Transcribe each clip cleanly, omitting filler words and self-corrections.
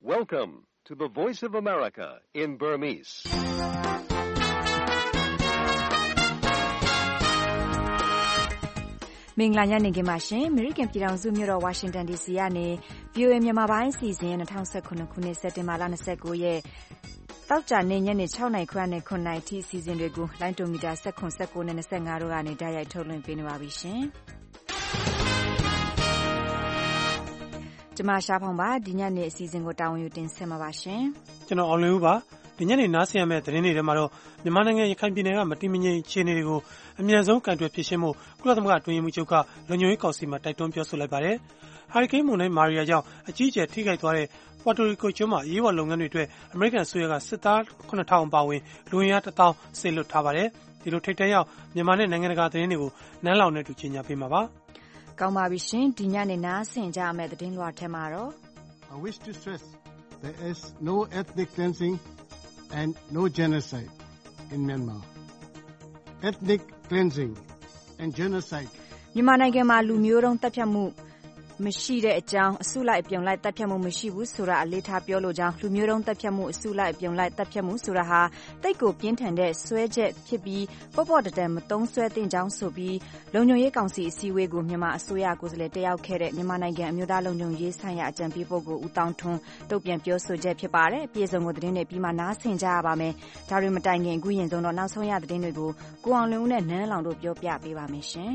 Welcome to the Voice of America in Burmese. ။မင်္ဂလာညနေခင်းပါရှင်။ American ပြည်ထောင်စုမြို့တော် Washington DC ကနေ VOA မြန်မာပိုင်းအစီအစဉ်2019ခုနှစ်စက်တင်ဘာလ29ရက်တောက်ကြနေညနေ6:00 နာရီခွဲနဲ့9:00 နာရီထိအစီအစဉ်တွေကိုလိုင်းတိုမီတာ19နဲ့25တို့ကနေတိုက်ရိုက်ထုတ်လွှင့်ပေးနေပါပြီရှင်။ကျွန်မရှားဖောင်ပါဒီညနေအစီအစဉ်ကိုတာဝန်ယူတင်ဆက်မှာပါရှင်။ကျွန်တော်အောင်လင်းဦးပါဒီညနေနားဆင်ရမယ့်သတင်းတွေထဲမှာတော့မြန်မာနိုင်ငံရခိုင်ပြည်နယ်ကမတည်မငြိမ်အခြေအနေတွေကိုအမြန်ဆုံးကန်တွယ်ဖြေရှင်းဖို့ကုလသမဂ္ဂအတွင်းရေးမှူးချုပ်ကလုံခြုံရေးကောင်စီမှာတိုက်တွန်းပြောဆိုလိုက်ပါတယ်။ဟာရီကိန်းမုန်တိုင်းမာရီယာကြောင့်အကြီးအကျယ်ထိခိုက်သွားတဲ့ပွာတိုရီကိုကျွန်းမှာအရေးပေါ်လုပ်ငန်းတွေအတွက်အမေရိကန်အစိုးရကစစ်သား 9,000 ပါဝင်လူဝင်အား 1,000 စေလွှတ်ထားပါတယ်။ဒီလိုထိပ်တန်းရောက်မြန်မာနဲ့နိုင်ငံတကာသတင်းတွေကိုနန်းလောင်နဲ့တူကြီးညာပေးမှာပါ။ကောင်းပါပြီရှင်ဒီညနေနားဆင်ကြရမယ့်သတင်းလွှာထဲမှာတော့ I wish to stress there is no ethnic cleansing and no genocide in Myanmar. Ethnic cleansing and genocide. မြန်မာနိုင်ငံမှာလူမျိုးတုံးတပ်ဖြတ်မှုမရှိတဲ့အကြောင်းအစုလိုက်အပြုံလိုက်တပ်ဖြတ်မှုမရှိဘူးဆိုတာအလေးထားပြောလိုကြောင်းလူမျိုးတုံးတပ်ဖြတ်မှုအစုလိုက်အပြုံလိုက်တပ်ဖြတ်မှုဆိုတာဟာတိတ်ကိုပြင်းထန်တဲ့ဆွဲချက်ဖြစ်ပြီးပေါ့တတန်မတုံးဆွဲတင်ကြောင်းဆိုပြီးလုံခြုံရေးကောင်စီအစည်းအဝေးကိုမြန်မာအစိုးရကိုယ်စားလှယ်တက်ရောက်ခဲ့တဲ့မြန်မာနိုင်ငံအမျိုးသားလုံခြုံရေးဆိုင်ရာအကြံပေးပုဂ္ဂိုလ်ဦးတောင်းထွန်းတုတ်ပြန်ပြောဆိုချက်ဖြစ်ပါတယ်ပြည်စုံကိုသတင်းတွေပြီးမှနားဆင်ကြရပါမယ်ဒါတွေမတိုင်ခင်အခုရင်ဆုံးတော့နောက်ဆုံးရသတင်းတွေကိုကိုအောင်လင်းဦးနဲ့နန်းလောင်တို့ပြောပြပေးပါမယ်ရှင်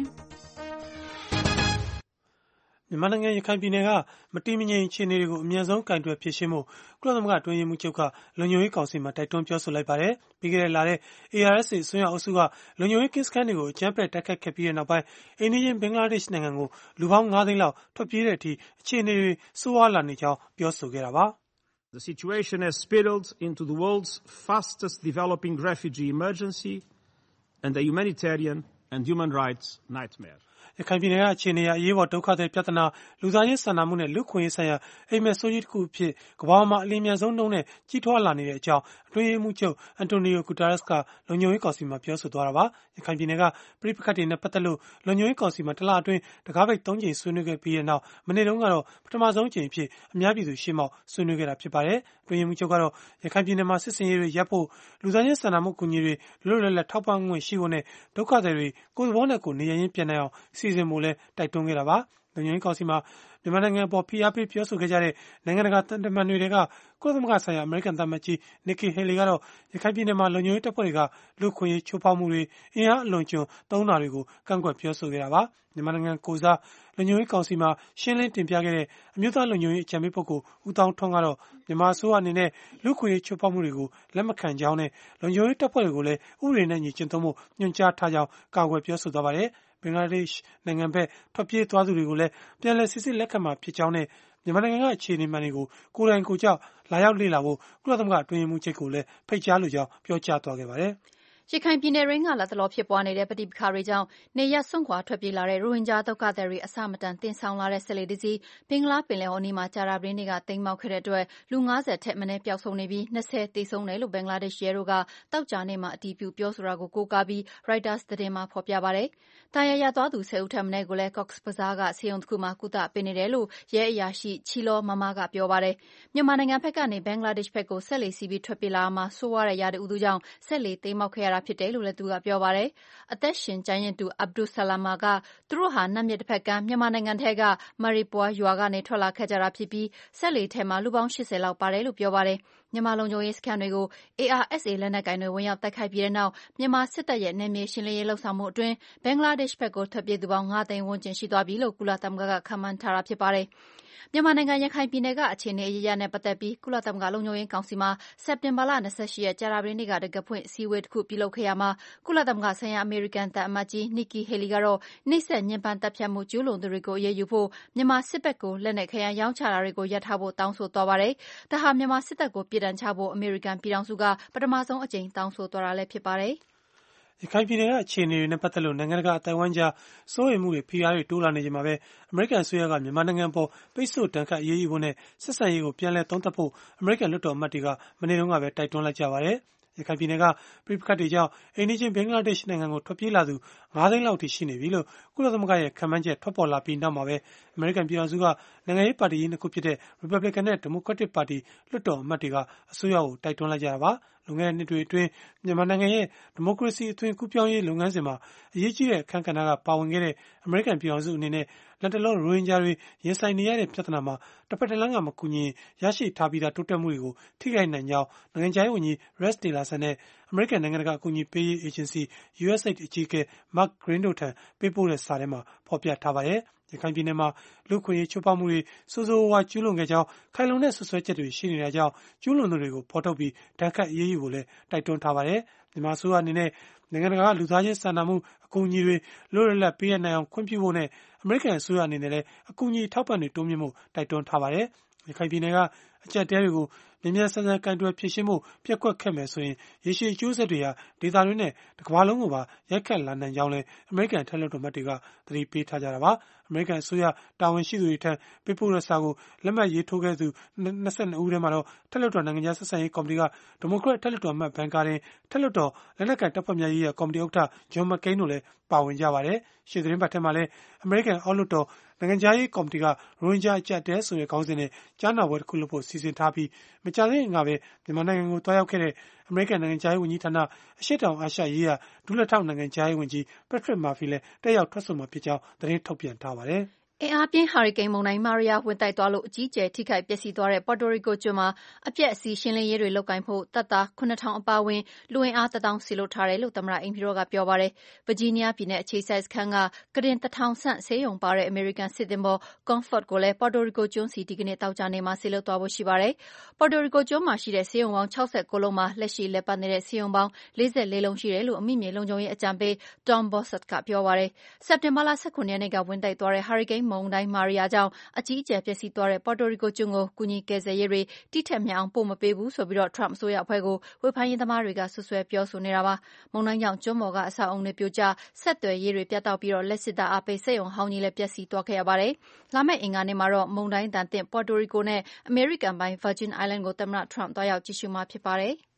မြန်မာနိုင်ငံရခိုင်ပြည်နယ်ကမတည်မငြိမ်အခြေအနေတွေကိုအမြန်ဆုံးကင်တွယ်ဖြေရှင်းဖို့ကုလသမဂ္ဂအတွင်းရေးမှူးချုပ်ကလုံခြုံရေးကောင်စီမှာတိုက်တွန်းပြောဆိုလိုက်ပါတယ်။ပြီးခဲ့တဲ့လထဲ ARSA အစွန်းရောက်အုပ်စုကလုံခြုံရေးကင်းစခန်းတွေကိုအကြမ်းဖက်တိုက်ခိုက်ခဲ့ပြီးတဲ့နောက်ပိုင်းအိန္ဒိယဘင်္ဂလားဒေ့ရှ်နိုင်ငံကိုလူပေါင်း 9 သိန်းလောက်ထွက်ပြေးတဲ့အထိအခြေအနေတွေဆိုးဝါးလာနေကြောင်းပြောဆိုခဲ့တာပါ။ The situation has spiraled into the world's fastest developing refugee emergency and a humanitarian and human rights nightmare. ရခိုင်ပြည်နယ်ကအခြေအနေအရေးပေါ်ဒုက္ခသည်ပြဿနာလူသားချင်းစာနာမှုနဲ့လူ့ခွင့်ရေးဆိုင်ရာအိမ်မက်ဆိုးကြီးတစ်ခုအဖြစ်ကမ္ဘာမှာအလင်းမြန်ဆုံးနှုန်းနဲ့ကြီးထွားလာနေတဲ့အကြောင်းအတွင်းရေးမှူးချုပ်အန်တိုနီယိုဂူတာရက်စ်ကလုံခြုံရေးကောင်စီမှာပြောဆိုသွားတာပါရခိုင်ပြည်နယ်ကပြည်ပခတ်တွေနဲ့ပတ်သက်လို့လုံခြုံရေးကောင်စီမှာတလအတွင်းတကားပိတ်3ကြိမ်ဆွေးနွေးခဲ့ပြီးတဲ့နောက်မနေ့တုန်းကတော့ပထမဆုံးအကြိမ်အဖြစ်အများပြည်သူရှေ့မှောက်ဆွေးနွေးခဲ့တာဖြစ်ပါတယ်အတွင်းရေးမှူးချုပ်ကတော့ရခိုင်ပြည်နယ်မှာစစ်စင်ရေးတွေရပ်ဖို့လူသားချင်းစာနာမှုကူညီတွေလွတ်လပ်လပ်ထောက်ပံ့ခွင့်ရှိဖို့နဲ့ဒုက္ခသည်တွေကိုယ်သဘောနဲ့ကိုယ်နေရင်းပြန်နိုင်အောင်စီစဉ်ဖို့လဲတိုက်တွန်းခဲ့တာပါလုံခြုံရေးကောင်စီမှာမြန်မာနိုင်ငံပေါ်ဖိအားပေးပြောဆိုခဲ့ကြတဲ့နိုင်ငံတကာတမန်တွေကကုလသမဂ္ဂဆိုင်ရာအမေရိကန်သံအမတ်ကြီးနီကီဟေလီကတော့ရခိုင်ပြည်နယ်မှာလုံခြုံရေးတပ်ဖွဲ့တွေကလူခွင့်ရေးချိုးဖောက်မှုတွေအင်အားအလွန်ကျွံသုံးတာတွေကိုကန့်ကွက်ပြောဆိုခဲ့တာပါမြန်မာနိုင်ငံကိုစားလုံခြုံရေးကောင်စီမှာရှင်းလင်းတင်ပြခဲ့တဲ့အမျိုးသားလုံခြုံရေးအကြံပေးပုဂ္ဂိုလ်ဦးတောင်းထွန်းကတော့မြန်မာအစိုးရအနေနဲ့လူခွင့်ရေးချိုးဖောက်မှုတွေကိုလက်မခံကြောင်းနဲ့လုံခြုံရေးတပ်ဖွဲ့တွေကိုလည်းဥပဒေနဲ့ညီကျင့်သုံးဖို့ညွှန်ကြားထားကြောင်းကာကွယ်ပြောဆိုသွားပါတယ်ဘင်္ဂလားဒေ့ရှ်နိုင်ငံဘက်ထွက်ပြေးသွားသူတွေကိုလည်းပြန်လည်စစ်ဆေးလက်ခံမှာဖြစ်ကြောင်းနဲ့မြန်မာနိုင်ငံကအခြေအနေမှန်တွေကိုကိုယ်တိုင်ကိုယ်ကြောက်လာရောက်လေ့လာဖို့ကုလသမဂ္ဂအတွင်းရေးမှူးချုပ်ကိုလည်းဖိတ်ကြားလိုကြောင်းပြောကြားသွားခဲ့ပါတယ်ရခိုင်ပြည်နယ်ရင်းကလတ်တလောဖြစ်ပွားနေတဲ့ပဋိပက္ခတွေကြောင့်နေရပ်စွန့်ခွာထွက်ပြေးလာတဲ့ရိုဟင်ဂျာဒုက္ခသည်တွေအဆမတန်တင်ဆောင်လာတဲ့စက်လှေတစ်စီးဘင်္ဂလားပင်လယ်အော်နီးမှာကြာသပတေးနေ့ကတိမ်းမှောက်ခဲ့တဲ့အတွက်လူ50ထက်မနည်းပျောက်ဆုံးနေပြီး20သေဆုံးတယ်လို့ဘင်္ဂလားဒေ့ရှ်ရဲတို့ကသောကြာနေ့မှာအတည်ပြုပြောဆိုတာကိုကိုးကားပြီး Reuters သတင်းမှာဖော်ပြပါတယ်။ဒဏ်ရာရသွားသူ10ဦးထက်မနည်းကိုလည်း Cox's Bazar ကဆေးရုံတစ်ခုမှာကုသပေးနေတယ်လို့ရဲအရာရှိချီလောမမကပြောပါတယ်။မြန်မာနိုင်ငံဘက်ကနေဘင်္ဂလားဒေ့ရှ်ဘက်ကိုစက်လှေစီးပြီးထွက်ပြေးလာမှာဆိုးဝါးတဲ့ရာသီဥတုကြောင့်စက်လှေတိမ်းမှောက်ခဲ့ရတာဖြစ်တယ်လို့လည်းသူကပြောပါတယ်။အသက်ရှင်ကျန်ရစ်သူ Abdul Salama ကသူတို့ဟာနတ်မြစ်တစ်ဖက်ကမ်းမြန်မာနိုင်ငံထဲက Maripur ရွာကနေထွက်လာခဲ့ကြတာဖြစ်ပြီးစက်လှေထဲမှာလူပေါင်း80လောက်ပါတယ်လို့ပြောပါတယ်။မြန်မာလုံခြုံရေးစခန်းတွေကို ARSA လက်နက်ကိုင်တွေဝင်ရောက်တိုက်ခိုက်ပြီးတဲ့နောက်မြန်မာစစ်တပ်ရဲ့နယ်မြေရှင်းလင်းရေးလှုပ်ဆောင်မှုအတွင်းဘင်္ဂလားဒေ့ရှ်ဘက်ကိုထွက်ပြေးသူပေါင်း9သိန်းဝန်းကျင်ရှိသွားပြီလို့ကုလသမဂ္ဂကခန့်မှန်းထားတာဖြစ်ပါတယ်။မြန်မာနိုင်ငံရခိုင်ပြည်နယ်ကအခြေအနေအရပ်ရပ်နဲ့ပတ်သက်ပြီးကုလသမဂ္ဂလုံခြုံရေးကောင်စီမှာစက်တင်ဘာလ28ရက်ကြာသပတေးနေ့ကတံခါးဖွင့်အစည်းအဝေးတစ်ခုပြုလုပ်ခဲ့ရမှာကုလသမဂ္ဂဆိုင်ရာအမေရိကန်သံအမတ်ကြီးနီကီဟေလီကတော့နှိပ်စက်ညှဉ်းပန်းတပ်ဖြတ်မှုကျူးလွန်သူတွေကိုအရေးယူဖို့မြန်မာစစ်ဘက်ကိုလက်နက်ခဲယမ်းရောင်းချတာတွေကိုရပ်ထားဖို့တောင်းဆိုသွားပါတယ်။ဒါဟာမြန်မာစစ်တပ်ကိုပြည်ဒဏ်ချဖို့အမေရိကန်ပြည်ထောင်စုကပထမဆုံးအကြိမ်တောင်းဆိုသွားတာလည်းဖြစ်ပါတယ်။ရခိုင်ပြည်နယ်ကအခြေအနေတွေနဲ့ပတ်သက်လို့နိုင်ငံတကာအတိုင်းအဝိုင်းကြားစိုးရိမ်မှုတွေဖိအားတွေတိုးလာနေချိန်မှာပဲအမေရိကန်အစိုးရကမြန်မာနိုင်ငံပေါ်ပိတ်ဆို့တန်းခတ်အရေးယူဖို့နဲ့ဆက်ဆံရေးကိုပြန်လည်သုံးသပ်ဖို့အမေရိကန်လွှတ်တော်အမတ်တွေကမနေ့တုန်းကပဲတိုက်တွန်းလိုက်ကြပါတယ်ရခိုင်ပြည်နယ်ကပြိပခတ်တွေကြောင့်အိန္ဒိယဘင်္ဂလားဒေ့ရှ်နိုင်ငံကိုထွက်ပြေးလာသူ9သိန်းလောက်ထိရှိနေပြီလို့ကုလသမဂ္ဂရဲ့ခန့်မှန်းချက်ထွက်ပေါ်လာပြီးနောက်မှာပဲအအမေရိကန်ပြည်ထောင်စုကနိုင်ငံရေးပါတီကြီးနှစ်ခုဖြစ်တဲ့ Republican နဲ့ Democratic ပါတီလွှတ်တော်အမတ်တွေကအစိုးရကိုတိုက်တွန်းလိုက်ကြတာပါ။ လွန်ခဲ့တဲ့နှစ်တွေအတွင်းမြန်မာနိုင်ငံရဲ့ဒီမိုကရေစီအသွင်ကူးပြောင်းရေးလုပ်ငန်းစဉ်မှာအရေးကြီးတဲ့အခန်းကဏ္ဍကပါဝင်ခဲ့တဲ့အမေရိကန်ပြည်ထောင်စုအနေနဲ့လက်တလောရိုဟင်ဂျာတွေရင်ဆိုင်နေရတဲ့ပြဿနာမှာတစ်ဖက်တစ်လမ်းကမကူညီရရှိထားပြီးသားတိုးတက်မှုတွေကိုထိခိုက်နိုင်ကြောင်းနိုင်ငံခြားရေးဝန်ကြီး Rex Tillerson နဲ့အမေရိကန်နိုင်ငံတကာအကူအညီပေးရေးအေဂျင်စီ USAID အကြီးအကဲ Mark Green တို့ထံပေးပို့တဲ့စာထဲမှာဖော်ပြထားပါတယ်။ရခိုင်ပြည်နယ်မှာလူ့အခွင့်အရေးချိုးဖောက်မှုတွေဆိုးဆိုးဝါးကျူးလွန်ခဲ့ကြောင်းခိုင်လုံတဲ့ဆွဆွဲချက်တွေရှိနေတာကြောင့်ကျူးလွန်သူတွေကိုဖော်ထုတ်ပြီးဒဏ်ခတ်အရေးယူဖို့လည်းတိုက်တွန်းထားပါတယ်။မြန်မာအစိုးရအနေနဲ့နိုင်ငံတကာလူသားချင်းစာနာမှုအကူအညီတွေလွတ်လပ်ပေးရနိုင်အောင်ခွင့်ပြုဖို့နဲ့အမေရိကန်အစိုးရအနေနဲ့လည်းအကူအညီထောက်ပံ့တွေတိုးမြှင့်ဖို့တိုက်တွန်းထားပါတယ်။ရခိုင်ပြည်နယ်ကအကြက်တဲတွေကိုမြန်မြန်ဆန်ဆန်ကင်တွယ်ဖြေရှင်းဖို့ပြက်ကွက်ခဲ့မယ်ဆိုရင်ရေရှည်အကျိုးဆက်တွေဟာဒေသတွင်းနဲ့တစ်ကမ္ဘာလုံးကိုပါရိုက်ခတ်လာနိုင်ကြောင်းလည်းအမေရိကန်ထက်လွှတ်တော်မှတ်တွေကသတိပေးထားကြတာပါ။အမေရိကန်အစိုးရတာဝန်ရှိသူတွေထံပေးပို့တဲ့စာကိုလက်မှတ်ရေးထိုးခဲ့သူ22ဦးထဲမှာတော့ထက်လွှတ်တော်နိုင်ငံခြားဆက်ဆံရေးကော်မတီကဒီမိုကရက်ထက်လွှတ်တော်အမတ်ဘန်ကာဒင်ထက်လွှတ်တော်လက်နက်ကိုင်တပ်ဖွဲ့များရေးရာကော်မတီဥက္ကဋ္ဌဂျွန်မကိန်းတို့လည်းပါဝင်ကြပါတယ်။ရှေ့သတင်းပတ်ထဲမှာလည်းအမေရိကန်အောက်လွှတ်တော်နိုင်ငံခြားရေးကော်မတီကရိုဟင်ဂျာအကြက်တဲဆိုတဲ့ခေါင်းစဉ်နဲ့ကြားနာပွဲတစ်ခုလုပ်ဖို့စီစဉ်ထားပြီးမကြာသေးခင်ကပဲမြန်မာနိုင်ငံကိုတွားရောက်ခဲ့တဲ့အမေရိကန်နိုင်ငံခြားရေးဝန်ကြီးဌာနအရှေ့တောင်အာရှရေးရာဒုလက်ထောက်နိုင်ငံခြားရေးဝန်ကြီး Patrick Murphy လည်းတက်ရောက်ထွက်ဆိုမှာဖြစ်ကြောင်းသတင်းထုတ်ပြန်ထားပါတယ်။အင်အားပြင်းဟာရီကိန်းမုန်တိုင်းမာရီယာဝင်တိုက်သွားလို့အကြီးအကျယ်ထိခိုက်ပျက်စီးသွားတဲ့ပေါ်တိုရီကိုကျွန်းမှာအပျက်အစီးရှင်းလင်းရေးတွေလုပ်ကိုင်ဖို့တပ်သား 9,000 အပါအဝင်လူအင်အား 1,000 စေလွှတ်ထားတယ်လို့သမ္မတအိမ်ဖြူတော်ကပြောပါတယ်။ဗာဂျီးနီးယားပြည်နယ်အခြေစိုက်စခန်းကကုတင် 1,000 ဆန့်ဆေးရုံပါတဲ့အမေရိကန်စစ်သင်္ဘော Comfort ကိုလည်းပေါ်တိုရီကိုကျွန်းစီဒီကနေ့သောကြာနေ့မှာစေလွှတ်သွားဖို့ရှိပါတယ်။ပေါ်တိုရီကိုကျွန်းမှာရှိတဲ့ဆေးရုံပေါင်း69လုံးမှာလက်ရှိလည်ပတ်နေတဲ့ဆေးရုံပေါင်း44လုံးရှိတယ်လို့အမိမြေလုံခြုံရေးအကြံပေး Tom Bossert ကပြောပါတယ်။စက်တင်ဘာလ 19 ရက်နေ့ကဝင်တိုက်သွားတဲ့ဟာရီကိန်းမုန်တိုင်းမာရီယာကြောင့်အကြီးအကျယ်ပျက်စီးသွားတဲ့ပေါ်တိုရီကိုကျွန်းကိုကူညီကယ်ဆယ်ရေးတွေတိထက်မြက်အောင်ပို့မပေးဘူးဆိုပြီး Trump အစိုးရအဖွဲ့ကိုဝေဖန်ရေးသမားတွေကစွပ်စွဲပြောဆိုနေတာပါ။မုန်တိုင်းကြောင့်ကျွန်းပေါ်ကအဆောက်အုံတွေပြိုကျဆက်သွယ်ရေးတွေပြတ်တောက်ပြီးလျှပ်စစ်ဓာတ်အားပေးစက်ရုံဟောင်းကြီးလည်းပျက်စီးသွားခဲ့ရပါတယ်။လာမယ့်အင်္ဂါနေ့မှာတော့မုန်တိုင်းဒဏ်သင့်ပေါ်တိုရီကိုနဲ့အမေရိကန်ပိုင် Virgin Island ကိုသမ္မတ Trump သွားရောက်ကြည့်ရှုမှာဖြစ်ပါတယ်။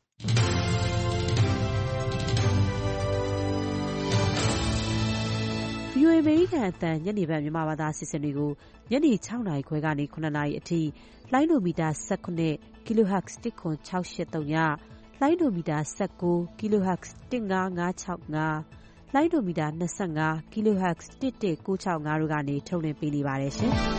VOA အမေရိကန်အသံညနေပိုင်းမြန်မာဘာသာအစီအစဉ်တွေကိုညနေ 6 နာရီခွဲကနေ 9 နာရီအထိလိုင်းဒိုမီတာ 19 kHz 10683ညလိုင်းဒိုမီတာ 19 kHz 15565လိုင်းဒိုမီတာ 25 kHz 11965တို့ကနေထုတ်လွှင့်ပေးနေပါတယ်ရှင်။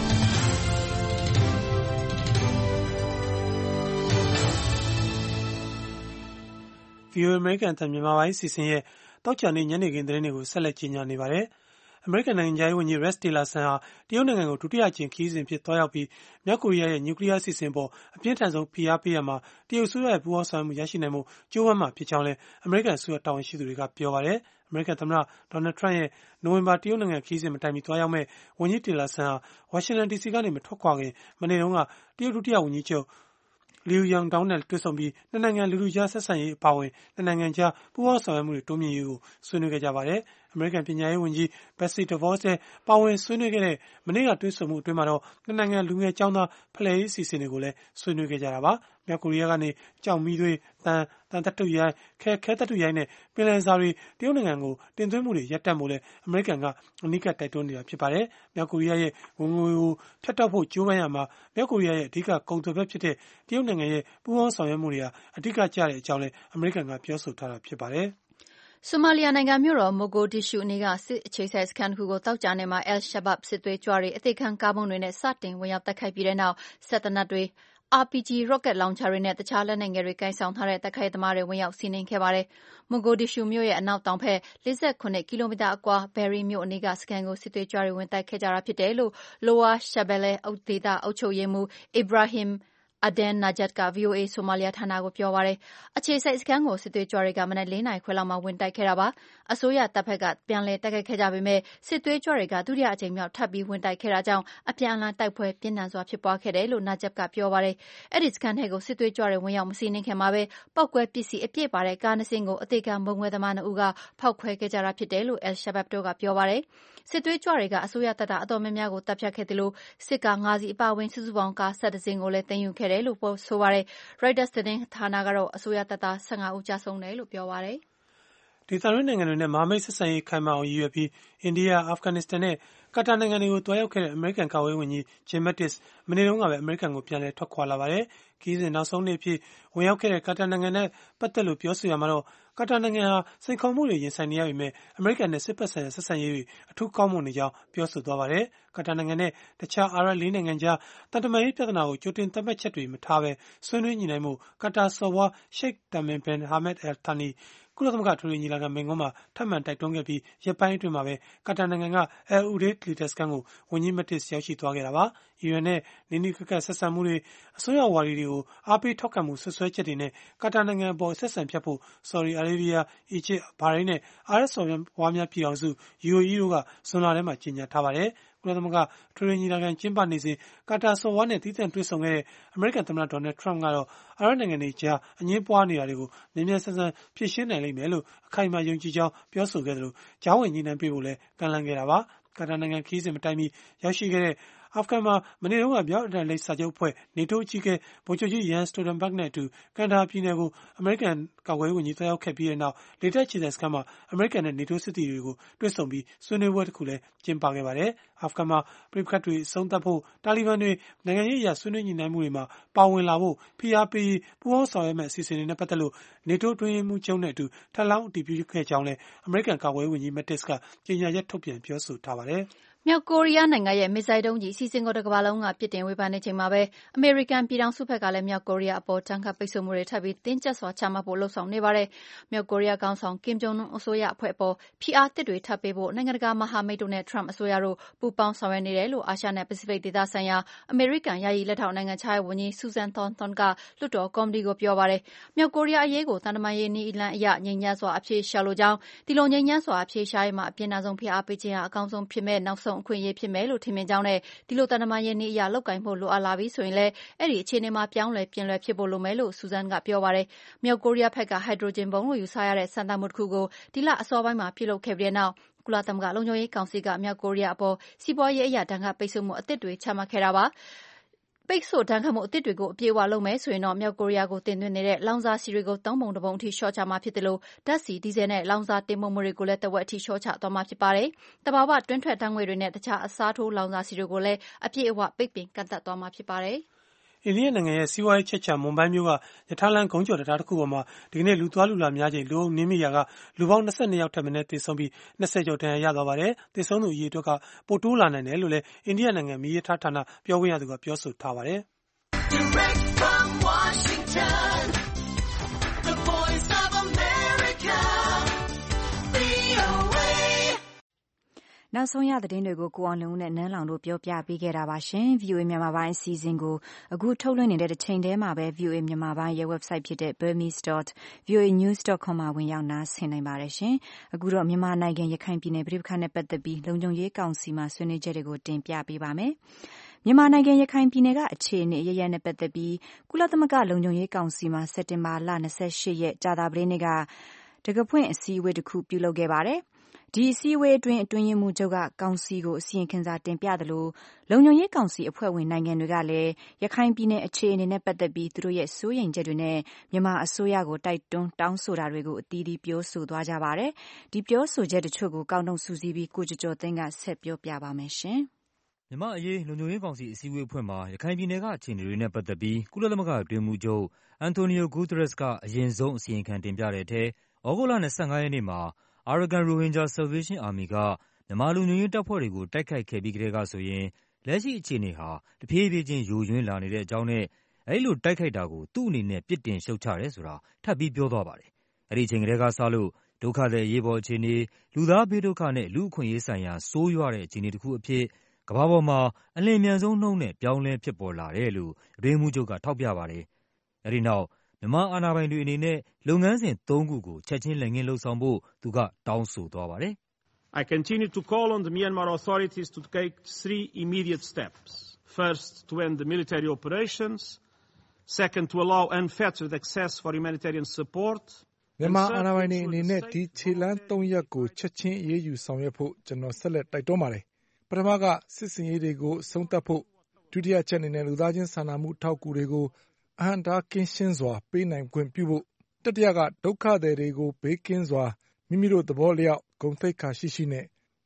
VOA အမေရိကန်အသံမြန်မာပိုင်းအစီအစဉ်ရဲ့တောက်ချာနေညနေခင်းသတင်းတွေကိုဆက်လက်ကြီးညာနေပါတယ်။အမေရိကန်နိုင်ငံခြားရေးဝန်ကြီး Rex Tillerson ဟာတရုတ်နိုင်ငံကိုဒုတိယအကြိမ်ခရီးစဉ်ဖြစ်သွားရောက်ပြီးမြောက်ကိုရီးယားရဲ့နျူကလီးယားအစီအစဉ်ပေါ်အပြင်းထန်ဆုံးဖိအားပေးရမှာတရုတ်အစိုးရရဲ့ပူးပေါင်းဆောင်ရွက်မှုရရှိနိုင်မှုကြိုးပမ်းမှာဖြစ်ကြောင်းလည်းအမေရိကန်အစိုးရတာဝန်ရှိသူတွေကပြောပါတယ်။အမေရိကန်သမ္မတ Donald Trump ရဲ့နိုဝင်ဘာတရုတ်နိုင်ငံခရီးစဉ်မတိုင်မီသွားရောက်မဲ့ဝန်ကြီး Tillerson ဟာဝါရှင်တန် DC ကနေမထွက်ခွာခင်မနေ့တုန်းကတရုတ်ဒုတိယဝန်ကြီးချုပ်Liu Yongdao နဲ့တွေ့ဆုံပြီးနှစ်နိုင်ငံလူထုကြားဆက်ဆံရေးအပါအဝင်နှစ်နိုင်ငံကြားပူးပေါင်းဆောင်ရွက်မှုတွေတိုးမြှင့်ရေးကိုဆွေးနွေးခဲ့ကြပါတယ်။အမေရိကန်ပညာရေးဝန်ကြီး Betsy DeVos နဲ့ပါဝင်ဆွေးနွေးခဲ့တဲ့မနေ့ကတွေ့ဆုံမှုအတွင်းမှာတော့နှစ်နိုင်ငံလူငယ်ကျောင်းသားဖလှယ်ရေးအစီအစဉ်တွေကိုလည်းဆွေးနွေးခဲ့ကြတာပါ။မြောက်ကိုရီးယားကနေကြောက်မီးသွေးတန်သတ္တုရိုင်းခဲသတ္တုရိုင်းနဲ့ပင်လယ်စာတွေတရုတ်နိုင်ငံကိုတင်သွင်းမှုတွေရပ်တန့်ဖို့လည်းအမေရိကန်ကအနီးကပ်တိုက်တွန်းနေတာဖြစ်ပါတယ်။မြောက်ကိုရီးယားရဲ့ဝင်ငွေကိုဖြတ်တောက်ဖို့ကြိုးပမ်းရမှာမြောက်ကိုရီးယားရဲ့အဓိကကုန်သွယ်ဘက်ဖြစ်တဲ့တရုတ်နိုင်ငံရဲ့ပူးပေါင်းဆောင်ရွက်မှုတွေဟာအဓိကကျတဲ့အကြောင်းလည်းအမေရိကန်ကပြောဆိုထားတာဖြစ်ပါတယ်။ဆိုမာလီယာနိုင်ငံမြို့တော်မိုဂိုဒစ်ရှူးအနီးကစစ်အခြေစိုက်စခန်းတစ်ခုကိုသောကြာနေ့မှာ Al-Shabaab စစ်သွေးကြွတွေအသေခံကားဗုံးတွေနဲ့စတင်ဝင်ရောက်တိုက်ခိုက်ပြီးတဲ့နောက်စက်သေနတ်တွေRPG ရော့ကက်လောင်ချာတွေနဲ့တခြားလက်နက်ငယ်တွေကိုင်ဆောင်ထားတဲ့တိုက်ခိုက်သမားတွေဝင်ရောက်စီးနင်းခဲ့ပါတယ်။မိုဂိုဒစ်ရှူးမြို့ရဲ့အနောက်တောင်ဘက်47ကီလိုမီတာအကွာဘယ်ရီမြို့အနီးကစခန်းကိုစစ်သွေးကြွတွေဝင်တိုက်ခဲ့ကြတာဖြစ်တယ်လို့ Lower Shabelle ဒေသအုပ်ချုပ်ရေးမှူး Ibrahim Aden Najat က VOA ဆိုမာလီယာဌာနကိုပြောပါတယ်။အခြေစိုက်စခန်းကိုစစ်သွေးကြွတွေကမနက်4 နာရီခွဲလောက်မှာဝင်တိုက်ခဲ့တာပါ။အစိုးရတပ်ဘက်ကပြန်လည်တိုက်ခိုက်ခဲ့ကြပေမဲ့စစ်သွေးကြွတွေကဒုတိယအကြိမ်မြောက်ထပ်ပြီးဝင်တိုက်ခဲ့တာကြောင့်အပြန်အလှန်တိုက်ပွဲပြင်းထန်စွာဖြစ်ပွားခဲ့တယ်လို့ Najat ကပြောပါတယ်။အဲ့ဒီစခန်းထဲကိုစစ်သွေးကြွတွေဝင်ရောက်မစီးနင်းခင်မှာပဲပောက်ကွဲပစ္စည်းအပြည့်ပါတဲ့ကားနှစ်စင်းကိုအသေခံဗုံးခွဲသမား2ဦးကဖောက်ခွဲခဲ့ကြတာဖြစ်တယ်လို့ Al-Shabaab တို့ကပြောပါတယ်။စစ်သွေးကြွတွေကအစိုးရတပ်သားအတော်များများကိုတပ်ဖြတ်ခဲ့တယ်လို့စစ်ကား5စီးအပါအဝင်စုစုပေါင်းကား11စင်းကိုလည်းသိမ်းယူခဲ့တယ်လို့ဆိုပါတယ်။ Reuters သတင်းဌာနကတော့အစိုးရတပ်သား15ဦးကျဆုံးတယ်လို့ပြောပါတယ်။ဒေသတွင်းနိုင်ငံတွေနဲ့မဟာမိတ်ဆက်ဆံရေးခိုင်မာအောင်ရည်ရွယ်ပြီးအိန္ဒိယ၊အာဖဂန်နစ္စတန်နဲ့ကာတာနိုင်ငံတွေကိုတွားရောက်ခဲ့တဲ့အမေရိကန်ကာကွယ်ရေးဝန်ကြီး Jim Mattis မနေ့တုန်းကပဲအမေရိကန်ကိုပြန်လည်ထွက်ခွာလာပါတယ်။ ခရီးစဉ်နောက်ဆုံးနေ့အဖြစ်ဝင်ရောက်ခဲ့တဲ့ကာတာနိုင်ငံနဲ့ပတ်သက်လို့ပြောဆိုရမှာတော့ကာတာနိုင်ငံဟာစိန်ခေါ်မှုတွေရင်ဆိုင်နေရပေမဲ့အမေရိကန်နဲ့စစ်ဘက်ဆိုင်ရာဆက်ဆံရေးတွေအထူးကောင်းမွန်နေကြောင်းပြောဆိုသွားပါတယ်။ကာတာနိုင်ငံနဲ့တခြားအာရပ်၄နိုင်ငံကြားတန်တမာရေးပြဿနာကိုကြိုတင်သတ်မှတ်ချက်တွေမထားဘဲဆွေးနွေးညှိနှိုင်းမှုကာတာစော်ဘွား Sheikh Tamim bin Hamad Al Thaniကုလသမဂ္ဂထွေထွေညီလာခံမိန့်ခွန်းမှာထပ်မံတိုက်တွန်းခဲ့ပြီးရက်ပိုင်းအတွင်းမှာပဲကာတာနိုင်ငံက Al Udeid လေတပ်စခန်းကိုဝန်ကြီး Mattis ရောက်ရှိသွားခဲ့တာပါ။အီရန်နဲ့နီးနီးကပ်ကပ်ဆက်ဆံမှုတွေအစိုးရဝါဒီတွေကိုအားပေးထောက်ခံမှုဆွဆွဲချက်တွေနဲ့ကာတာနိုင်ငံအပေါ်ဆက်ဆံဖြတ်ဖို့ဆော်ဒီအာရေဗီးယား၊အီဂျစ်၊ဘာရိန်းနဲ့အာရပ်စော်ဘွားများပြည်ထောင်စု UAE တို့ကဇွန်လထဲမှာကြေညာထားပါတယ်။ကုလသမဂ္ဂထွေထွေညီလာခံကျင်းပနေစဉ်ကာတာစော်ဘွားနဲ့သီးသန့်တွေ့ဆုံခဲ့တဲ့အမေရိကန်သမ္မတ Donald Trump ကတော့အာရပ်နိုင်ငံတွေကြားအငြင်းပွားနေတာတွေကိုမြန်မြန်ဆန်ဆန်ဖြေရှင်းနိုင်လိမ့်မယ်လို့အခိုင်အမာယုံကြည်ကြောင်းပြောဆိုခဲ့သလိုကြားဝင်ညှိနှိုင်းပေးဖို့လည်းကမ်းလှမ်းခဲ့တာပါ။ကာတာနိုင်ငံခရီးစဉ်မတိုင်မီရောက်ရှိခဲ့တဲ့အာဖဂန်မှာမနေ့တုန်းကမြောက်အတ္တလန်တိတ်စာချုပ်အဖွဲ့ NATO အကြီးအကဲဗိုလ်ချုပ်ကြီး Jens Stoltenberg နဲ့အတူကန်ဒါဟာပြည်နယ်ကိုအမေရိကန်ကာကွယ်ရေးဝန်ကြီးသွားရောက်ခဲ့ပြီးနောက်လေတပ်အခြေစိုက်စခန်းမှာအမေရိကန်နဲ့ NATO စစ်သည်တွေကိုတွေ့ဆုံပြီးဆွေးနွေးပွဲတစ်ခုလည်းကျင်းပခဲ့ပါတယ်။အာဖဂန်မှာပဋိပက္ခတွေအဆုံးသတ်ဖို့တာလီဘန်တွေနိုင်ငံရေးအရဆွေးနွေးညှိနှိုင်းမှုတွေမှာပါဝင်လာဖို့ဖိအားပေးပူးပေါင်းဆောင်ရွက်မယ့်အစီအစဉ်တွေနဲ့ပတ်သက်လို့ NATO အတွင်းရေးမှူးချုပ်နဲ့အတူထပ်လောင်းအတည်ပြုခဲ့ကြောင်းလည်းအမေရိကန်ကာကွယ်ရေးဝန်ကြီး Mattis ကကြေညာချက်ထုတ်ပြန်ပြောဆိုထားပါတယ်။မြောက်ကိုရီးယားနိုင်ငံရဲ့မစ်ဇိုင်းဒုံးကျည်အစီအစဉ်ကိုတကမ္ဘာလုံးကပြစ်တင်ဝေဖန်နေချိန်မှာပဲအမေရိကန်ပြည်ထောင်စုဘက်ကလည်းမြောက်ကိုရီးယားအပေါ်ဒဏ်ခတ်ပိတ်ဆို့မှုတွေထပ်ပြီးတင်းကျပ်စွာချမှတ်ဖို့လုပ်ဆောင်နေပါတယ်။မြောက်ကိုရီးယားခေါင်းဆောင်ကင်ဂျုံအွန်းအစိုးရအဖွဲ့အပေါ်ဖိအားသစ်တွေထပ်ပေးဖို့နိုင်ငံတကာမဟာမိတ်တို့နဲ့ထရမ့်အစိုးရတို့ပူးပေါင်းဆောင်ရွက်နေတယ်လို့အာရှနဲ့ပစိဖိတ်ဒေသဆိုင်ရာအမေရိကန်ယာယီလက်ထောက်နိုင်ငံခြားရေးဝန်ကြီး Susan Thornton ကလွှတ်တော်ကော်မတီကိုပြောပါတယ်။မြောက်ကိုရီးယားအရေးကိုသံတမန်ရေးနည်းလမ်းအရငြိမ်းချမ်းစွာအဖြေရှာလိုကြောင်းဒီလိုငြိမ်းချမ်းစွာအဖြေရှာရေးမှာအပြင်းထန်ဆုံးဖိအားပေးခြင်းဟာအကောင်းဆုံးဖြစ်မဲ့နောက်ဆုံးအခွင့်အရေးဖြစ်မယ်လို့ထင်မြင်ကြောင်းနဲ့ဒီလိုသံတမန်ရေးနည်းအရလုပ်ကိုင်ဖို့လိုအပ်လာပြီဆိုရင်လည်းအဲ့ဒီအခြေအနေမှာပြောင်းလဲပြင်လွယ်ဖြစ်ဖို့လိုမယ်လို့ Susan ကပြောပါတယ်။မြောက်ကိုရီးယားဘက်ကဟိုက်ဒရိုဂျင်ဗုံးလို့ယူဆရတဲ့စမ်းသပ်မှုတစ်ခုကိုဒီလအစောပိုင်းမှာပြုလုပ်ခဲ့ပြီးတဲ့နောက်ကုလသမဂ္ဂလုံခြုံရေးကောင်စီကမြောက်ကိုရီးယားအပေါ်စီးပွားရေးအရဒဏ်ခတ်ပိတ်ဆို့မှုအသစ်တွေချမှတ်ခဲ့တာပါ။ပိတ်ဆို့ဒဏ်ခတ်မှုအသစ်တွေကိုအပြည့်အဝလုပ်မယ်ဆိုရင်တော့မြောက်ကိုရီးယားကိုတင်သွင်းနေတဲ့လောင်စာဆီတွေကို3 ပုံ 1 ပုံအထိလျှော့ချမှာဖြစ်တယ်လို့ဓာတ်ဆီ၊ဒီဇယ်နဲ့လောင်စာတင်ပို့မှုတွေကိုလည်းတဝက်အထိလျှော့ချသွားမှာဖြစ်ပါတယ်။သဘာဝတွင်းထွက်ဓာတ်ငွေ့တွေနဲ့တခြားအစားထိုးလောင်စာဆီတွေကိုလည်းအပြည့်အဝပိတ်ပင်ကန့်သတ်သွားမှာဖြစ်ပါတယ်။အိန္ဒိယနိုင်ငံရဲ့စီးပွားရေးချက်ချာမွန်ဘိုင်းမြို့ကရထားလမ်းဂုံးကျော်တံတားတစ်ခုပေါ်မှာဒီကနေ့လူသွားလူလာများချိန်လူအုပ်နင်းမိရာကလူပေါင်း22ယောက်ထက်မနည်းသေဆုံးပြီး20ကျော်ဒဏ်ရာရသွားပါတယ်။သေဆုံးသူအရေအတွက်ကပိုတိုးလာနိုင်တယ်လို့လည်းအိန္ဒိယနိုင်ငံမီးရထားဌာနပြောခွင့်ရသူကပြောဆိုထားပါတယ်။ Direct from Washington, the voice of America, VOA. နောက်ဆုံးရသတင်းတွေကိုကိုအောင်လွင်ဦးနဲ့နန်းလောင်တို့ပြောပြပေးခဲ့တာပါရှင်။ VOA မြန်မာပိုင်းအစီအစဉ်ကိုအခုထုတ်လွှင့်နေတဲ့တစ်ချိန်တည်းမှာပဲ VOA မြန်မာပိုင်းရဲ့ website ဖြစ်တဲ့ burmese.voanews.com မှာဝင်ရောက်နားဆင်နိုင်ပါတယ်ရှင်။အခုတော့မြန်မာနိုင်ငံရခိုင်ပြည်နယ်ပြည်ပခါနဲ့ပတ်သက်ပြီးလုံခြုံရေးကောင်စီမှာဆွေးနွေးချက်တွေကိုတင်ပြပေးပါမယ်။မြန်မာနိုင်ငံရခိုင်ပြည်နယ်ကအခြေအနေအရရနဲ့ပတ်သက်ပြီးကုလသမဂ္ဂလုံခြုံရေးကောင်စီမှာစက်တင်ဘာလ28ရက်ကြာသပတေးနေ့ကတကဖွင့်အစည်းအဝေးတစ်ခုပြုလုပ်ခဲ့ပါတယ်။ဒီအစည်းအဝေးအတွင်းအတွင်းရေးမှူးချုပ်ကကောင်စီကိုအစီရင်ခံစာတင်ပြသလိုလုံခြုံရေးကောင်စီအဖွဲ့ဝင်နိုင်ငံတွေကလည်းရခိုင်ပြည်နယ်အခြေအနေနဲ့ပတ်သက်ပြီးသူတို့ရဲ့စိုးရိမ်ချက်တွေနဲ့မြန်မာအစိုးရကိုတိုက်တွန်းတောင်းဆိုတာတွေကိုအသီးသီးပြောဆိုသွားကြပါတယ်။ဒီပြောဆိုချက်တချို့ကိုကောက်နှုတ်စုစည်းပြီးကိုကျော်ကျော်သိန်းကဆက်ပြောပြပါမယ်ရှင်။မြန်မာအရေးလုံခြုံရေးကောင်စီအစည်းအဝေးအဖွဲ့မှာရခိုင်ပြည်နယ်ကအခြေအနေတွေနဲ့ပတ်သက်ပြီးကုလသမဂ္ဂအတွင်းရေးမှူးချုပ်အန်တိုနီယိုဂူသရက်စ်ကအရင်ဆုံးအစီရင်ခံတင်ပြတဲ့အထက်ဩဂုတ်လ25ရက်နေ့မှာArakan Rohingya Salvation Army ကမြန်မာလုံခြုံရေးတပ်ဖွဲ့တွေကိုတိုက်ခိုက်ခဲ့ပြီးကတည်းကဆိုရင်လက်ရှိအခြေအနေဟာတဖြည်းဖြည်းချင်းယိုယွင်းလာနေတဲ့အကြောင်းနဲ့အဲဒီလိုတိုက်ခိုက်တာကိုသူ့အနေနဲ့ပြစ်တင်ရှုတ်ချတယ်ဆိုတာထပ်ပြီးပြောသွားပါတယ်။အဲဒီအချိန်ကတည်းကစလို့ဒုက္ခသည်အရေးပေါ်အခြေအနေလူသားဘေးဒုက္ခနဲ့လူ့အခွင့်အရေးဆိုင်ရာဆိုးရွားတဲ့အခြေအနေတစ်ခုအဖြစ်ကမ္ဘာပေါ်မှာအလျင်အမြန်ဆုံးနှုန်းနဲ့ပြောင်းလဲဖြစ်ပေါ်လာတယ်လို့အတွင်းရေးမှူးချုပ်ကထောက်ပြပါတယ်။အဲဒီနောက်မြန်မာအာဏာပိုင်တွေအနေနဲ့လုပ်ငန်းစဉ်3ခုကိုချက်ချင်းလက်ငင်းလုပ်ဆောင်ဖို့သူကတောင်းဆိုသွားပါတယ်။ I continue to call on the Myanmar authorities to take 3 immediate steps. First, to end the military operations. Second, to allow unfettered access for humanitarian support. မြန်မာအာဏာပိုင်တွေအနေနဲ့ဒီခြေလှမ်း3ရပ်ကိုချက်ချင်းအရေးယူဆောင်ရွက်ဖို့ကျွန်တော်ဆက်လက်တိုက်တွန်းပါတယ်။ပထမကစစ်စင်ရေးတွေကိုဆုံးသတ်ဖို့ဒုတိယချက်အနေနဲ့လူသားချင်းစာနာမှုထောက်ကူတွေကိုအဟန့်တားကင်းရှင်းစွာပေးနိုင်ခွင့်ပြုဖို့တတိယကဒုက္ခသည်တွေကိုဘေးကင်းစွာမိမိတို့သဘောလျောက်ဂုဏ်သိက္ခာရှိရှိနဲ့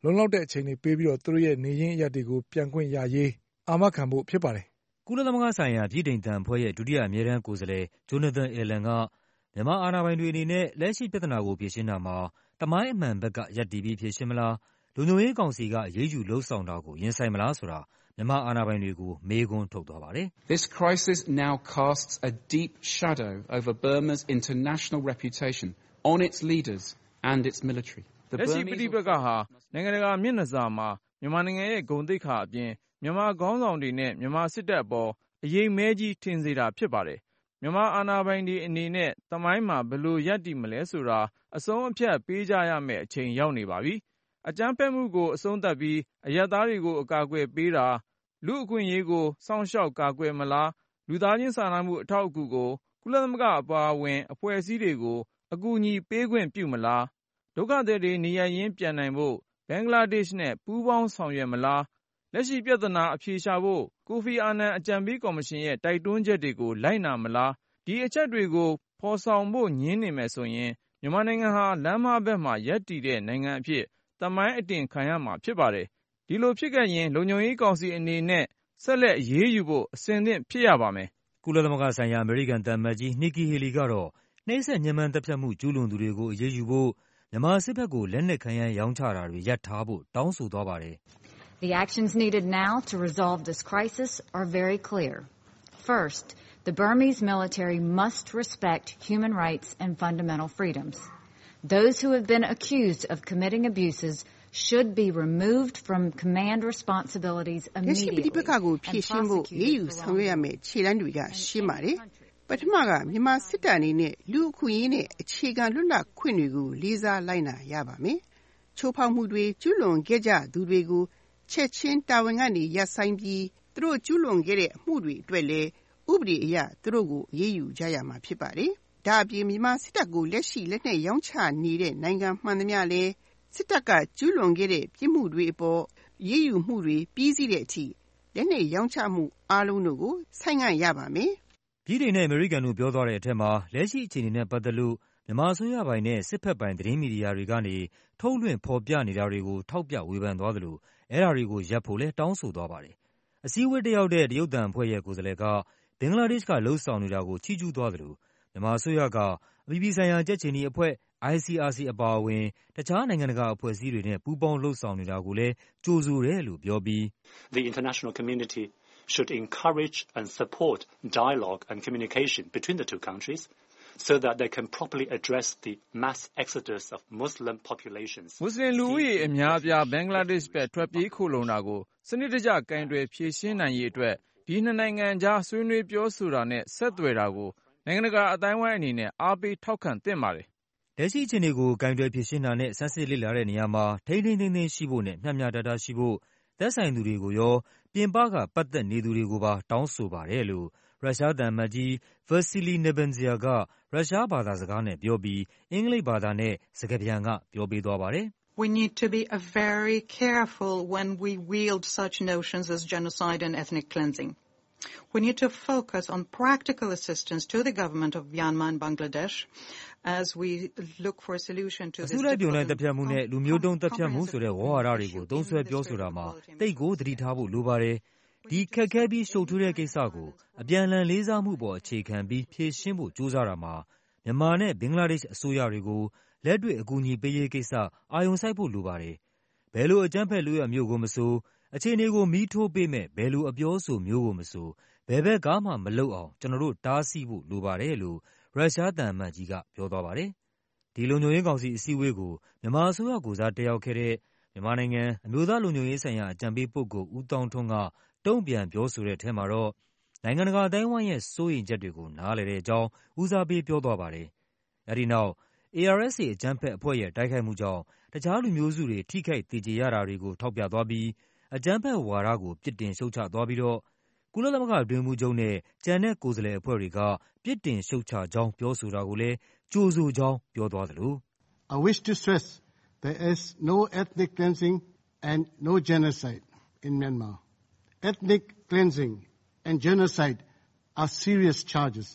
လုံလောက်တဲ့အချိန်တွေပေးပြီးသူတို့ရဲ့နေရင်းအရပ်တွေကိုပြန်ခွင့်ရရေးအာမခံဖို့ဖြစ်ပါတယ်ကုလသမဂ္ဂဆိုင်ရာပြည်ထိန်သံအဖွဲ့ရဲ့ဒုတိယအမြဲတမ်းကိုယ်စားလှယ် Jonathan Allen ကမြန်မာအာဏာပိုင်တွေအနေနဲ့လက်ရှိပြဿနာကိုဖြေရှင်းတာမှာသမိုင်းအမှန်ဘက်ကရပ်တည်ပြီးဖြေရှင်းမလားလုံခြုံရေးကောင်စီကအရေးယူလုပ်ဆောင်တာကိုရင်ဆိုင်မလားဆိုတာမြန်မာအာဏာပိုင်တွေကိုမေးခွန်းထုတ်သွားပါတယ်။ This crisis now casts a deep shadow over Burma's international reputation on its leaders and its military. လက်ရှိပဋိပက္ခဟာနိုင်ငံတကာမျက်နှာစာမှာမြန်မာနိုင်ငံရဲ့ဂုဏ်သိက္ခာအပြင်မြန်မာခေါင်းဆောင်တွေနဲ့မြန်မာစစ်တပ်အပေါ်အရေးမဲကြီးထင်စေတာဖြစ်ပါတယ်။မြန်မာအာဏာပိုင်တွေအနေနဲ့သမိုင်းမှာဘယ်လိုရပ်တည်မလဲဆိုတာအဆုံးအဖြတ်ပေးကြရမယ့်အချိန်ရောက်နေပါပြီ။အကြမ်းဖက်မှုကိုအဆုံးသတ်ပြီးအရပ်သားတွေကိုအကာအကွယ်ပေးတာလူ့အခွင့်အရေးကိုစောင့်ရှောက်ကာကွယ်မလားလူသားချင်းစာနာမှုအထောက်အကူကိုကုလသမဂ္ဂအပါအဝင်အဖွဲ့အစည်းတွေကိုအကူအညီပေးခွင့်ပြုမလားဒုက္ခသည်တွေနေရပ်ရင်းပြန်နိုင်ဖို့ဘင်္ဂလားဒေ့ရှ်နဲ့ပူးပေါင်းဆောင်ရွက်မလားလက်ရှိပြဿနာအဖြေရှာဖို့ကိုဖီအာနန်အကြံပေးကော်မရှင်ရဲ့တိုက်တွန်းချက်တွေကိုလိုက်နာမလားဒီအချက်တွေကိုဖော်ဆောင်ဖို့ညှင်းနေမယ်ဆိုရင်မြန်မာနိုင်ငံဟာလမ်းမဘက်မှာရပ်တည်တဲ့နိုင်ငံအဖြစ်သမိုင်းအတင်ခံရမှာဖြစ်ပါတယ်ဒီလိုဖြစ်ခဲ့ရင်လုံခြုံရေးကောင်စီအနေနဲ့ဆက်လက်အရေးယူဖို့အစဉ်သင့်ဖြစ်ရပါမယ်ကုလသမဂ္ဂဆိုင်ရာအမေရိကန်သံအမတ်ကြီး Nikki Haley ကတော့နှိပ်စက်ညှဉ်းပန်းသတ်ဖြတ်မှုကျူးလွန်သူတွေကိုအရေးယူဖို့မြန်မာစစ်ဘက်ကိုလက်နက်ခဲယမ်းရောင်းချတာတွေရပ်ထားဖို့တောင်းဆိုသွားပါတယ်။ The actions needed now to resolve this crisis are very clear. First, the Burmese military must respect human rights and fundamental freedoms. Those who have been accused of committing abuses should be removed from command responsibilities immediately. ဒီပက္ခကိုဖြေရှင်းဖို့ရေးယူဆောင်ရွက်ရမယ့်ခြေလှမ်းတွေကရှင်းပါတယ်။ပထမကမြန်မာစစ်တပ်အနေနဲ့လူအခွင့်အရေးနဲ့အခြေခံလွတ်လပ်ခွင့်တွေကိုလေးစားလိုက်နာရပါမယ်။ချိုးဖောက်မှုတွေကျူးလွန်ခဲ့ကြသူတွေကိုချက်ချင်းတာဝန်ကနေရပ်ဆိုင်းပြီးသူတို့ကျူးလွန်ခဲ့တဲ့အမှုတွေအတွက်လည်းဥပဒေအရသူတို့ကိုအရေးယူကြရမှာဖြစ်ပါတယ်။ဒါအပြင်မြန်မာစစ်တပ်ကိုလက်ရှိလက်နက်ရောင်းချနေတဲ့နိုင်ငံမှန်သမျှလည်းစစ်တပ်ကကျူးလွန်ခဲ့တဲ့ပြစ်မှုတွေအပေါ်ရေးယူမှုတွေပြီးစီးတဲ့အထိလက်နက်ရောင်းချမှုအားလုံးတို့ကိုဆိုင်းငံ့ရပါမယ်။ပြည်ထောင်နဲ့အမေရိကန်တို့ပြောသွားတဲ့အထက်မှာလက်ရှိအခြေအနေနဲ့ပတ်သက်လို့မြန်မာအစိုးရပိုင်နဲ့စစ်ဖက်ပိုင်သတင်းမီဒီယာတွေကနေထုတ်လွှင့်ဖော်ပြနေတာတွေကိုထောက်ပြဝေဖန်သွားသလိုအဲ့ဒါတွေကိုရပ်ဖို့လဲတောင်းဆိုသွားပါတယ်။အစည်းအဝေးတက်ရောက်တဲ့တရုတ်သံအဖွဲ့ရဲ့ကိုယ်စားလှယ်ကဘင်္ဂလားဒေ့ရှ်ကလှုပ်ဆောင်နေတာကိုချီးကျူးသွားသလိုမြန်မာအစိုးရကအပြည်ပြည်ဆိုင်ရာကြက်ခြေနီအဖွဲ့ ICRC အပါအဝင်တခြားနိုင်ငံတကာအဖွဲ့အစည်းတွေနဲ့ပူးပေါင်းလှုပ်ဆောင်နေတာကိုလည်းကြိုဆိုတယ်လို့ပြောပြီး The international community should encourage and support dialogue and communication between the two countries so that they can properly address the mass exodus of Muslim populations. မွတ်စလင်လူဦးရေအများအပြားဘင်္ဂလားဒေ့ရှ်ဘက်ထွက်ပြေးခိုလှုံတာကိုစနစ်တကျကင်တွယ်ဖြေရှင်းနိုင်ရေးအတွက်ဒီနှစ်နိုင်ငံကြားဆွေးနွေးပြောဆိုတာနဲ့ဆက်သွယ်တာကိုနိုင်ငံတကာအတိုင်းအဝိုင်းအနေနဲ့အားပေးထောက်ခံသင့်ပါတယ်။လက်ရှိအခြေအနေကိုကင်တွယ်ဖြေရှင်းတာနဲ့ဆန်းစစ်လေ့လာတဲ့နေရာမှာထိန်းထိန်းသိမ်းသိမ်းရှိဖို့နဲ့မျှမျှတတရှိဖို့သက်ဆိုင်သူတွေကိုရောပြင်ပကပတ်သက်နေသူတွေကိုပါတောင်းဆိုပါတယ်လို့ရုရှားသံအမတ်ကြီး Vasily Nebenzia ကရုရှားဘာသာစကားနဲ့ပြောပြီးအင်္ဂလိပ်ဘာသာနဲ့စကားပြန်ကပြောပေးသွားပါတယ်။ We need to be very careful when we wield such notions as genocide and ethnic cleansing. We need to focus on practical assistance to the government of Myanmar and Bangladesh as we look for a solution to this. အစုလိုက်ပြုံလိုက်တပ်ဖြတ်မှုနဲ့လူမျိုးတုံးတပ်ဖြတ်မှုဆိုတဲ့ဝါဟာရတွေကိုသုံးစွဲပြောဆိုတာမှာတိတ်ကိုသတိထားဖို့လိုပါတယ်။ဒီခက်ခဲပြီးရှုပ်ထွေးတဲ့ကိစ္စကိုအပြန်အလှန်လေးစားမှုပေါ်အခြေခံပြီးဖြေရှင်းဖို့ကြိုးစားတာမှာမြန်မာနဲ့ဘင်္ဂလားဒေ့ရှ်အစိုးရတွေကိုလက်တွေ့အကူအညီပေးရေးကိစ္စအာရုံစိုက်ဖို့လိုပါတယ်။ဘယ်လိုအကြမ်းဖက်လုပ်ရမျိုးကိုမဆိုအခြေအနေကိုမီးထိုးပေးမဲ့ဘယ်လိုအပြောဆိုမျိုးကိုမဆိုဘယ်ဘက်ကမှမလုပ်အောင်ကျွန်တော်တို့တားဆီးဖို့လိုပါတယ်လို့ရုရှားသံအမတ်ကြီးကပြောသွားပါတယ်။ဒီလုံခြုံရေးကောင်စီအစည်းအဝေးကိုမြန်မာအစိုးရကိုစားတက်ရောက်ခဲ့တဲ့မြန်မာနိုင်ငံအမျိုးသားလုံခြုံရေးဆိုင်ရာအကြံပေးပုဂ္ဂိုလ်ဦးသောင်းထွန်းကတုံ့ပြန်ပြောဆိုတဲ့အထက်မှာတော့နိုင်ငံတကာအတိုင်းအဝိုင်းရဲ့စိုးရိမ်ချက်တွေကိုနားလည်တဲ့အကြောင်းဦးစားပေးပြောသွားပါတယ်။အဲဒီနောက် ARSA အကြမ်းဖက်အဖွဲ့ရဲ့တိုက်ခိုက်မှုကြောင့်တခြားလူမျိုးစုတွေထိခိုက်သေကျေရတာတွေကိုထောက်ပြသွားပြီးအကြမ်းဖက်ဝါဒကိုပြစ်တင်ရှုတ်ချသွားပြီးတော့ကုလသမဂ္ဂအတွင်းရေးမှူးချုပ်နဲ့ကျန်တဲ့ကိုယ်စားလှယ်အဖွဲ့တွေကပြစ်တင်ရှုတ်ချကြောင်းပြောဆိုတာကိုလည်းကြိုဆိုကြောင်းပြောသွားသလို I wish to stress there is no ethnic cleansing and no genocide in Myanmar. Ethnic cleansing and genocide are serious charges